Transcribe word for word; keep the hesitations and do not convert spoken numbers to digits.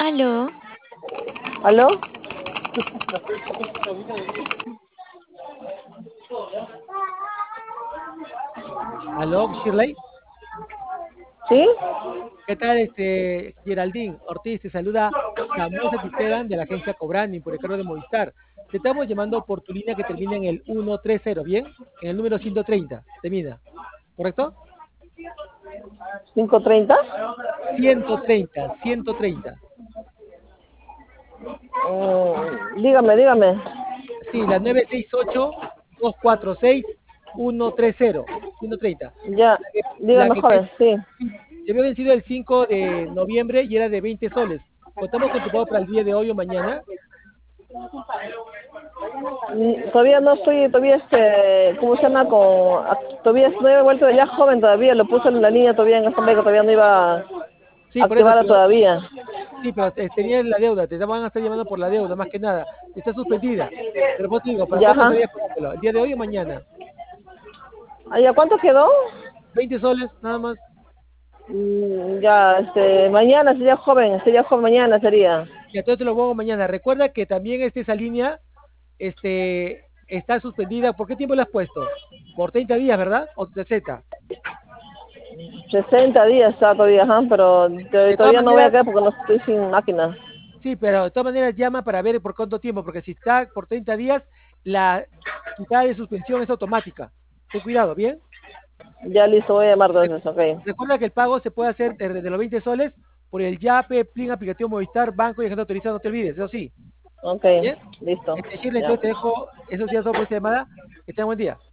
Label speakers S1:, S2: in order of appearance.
S1: ¿Aló?
S2: ¿Aló?
S3: Aló, Shirley.
S2: ¿Sí?
S3: ¿Qué tal, este, Geraldine Ortiz? Te saluda Samuel Santisteban de la agencia Cobrani por el cargo de Movistar. Te estamos llamando por tu línea que termina en el ciento treinta, ¿bien? En el número ciento treinta, termina. ¿Correcto?
S2: ¿cinco treinta?
S3: ciento treinta, ciento treinta.
S2: Mm, dígame, dígame.
S3: Sí, la nueve seis ocho, dos cuatro seis, ciento treinta, ciento treinta.
S2: Ya,
S3: La que, la
S2: dígame,
S3: que te-
S2: joven, sí.
S3: sí, se había vencido el cinco de noviembre y era de veinte soles. Contamos con tu pago para el día de hoy o mañana.
S2: Mm, Todavía no estoy, todavía este, ¿cómo se llama? Con, a- todavía no he vuelto ya joven todavía, lo puse en la línea todavía en esta que todavía no iba a
S3: Sí, por eso,
S2: activarla
S3: pero
S2: todavía.
S3: sí, pero te- tenías la deuda, te van a estar llamando por la deuda, más que nada. Está suspendida. Pero pues te digo, ¿para
S2: Ya,
S3: cuándo
S2: ajá.
S3: sería pagártelo? ¿El día de hoy o mañana?
S2: Ah, ¿ya cuánto quedó?
S3: veinte soles, nada más.
S2: Mm, ya, este, mañana sería joven, sería joven mañana sería.
S3: Y entonces te lo pongo mañana. Recuerda que también este, esa línea este, está suspendida. ¿Por qué tiempo la has puesto? Por treinta días, ¿verdad? O sesenta.
S2: sesenta días está todavía, ajá, pero to-
S3: De todas
S2: todavía no voy a
S3: maneras,
S2: quedar porque no estoy sin máquina.
S3: sí, pero de todas maneras llama para ver por cuánto tiempo, porque si está por treinta días, la quitada de suspensión es automática. Ten cuidado, ¿bien?
S2: Ya listo, voy a llamar
S3: Re-
S2: entonces, ok.
S3: Recuerda que el pago se puede hacer desde los veinte soles por el Yape, Plin, aplicativo Movistar, banco y agente autorizado, no te olvides, eso sí.
S2: Ok,
S3: ¿Bien?
S2: listo.
S3: Este, Shirley,
S2: Ya.
S3: entonces te dejo, eso sí, todo por esta llamada. Que tengan buen día.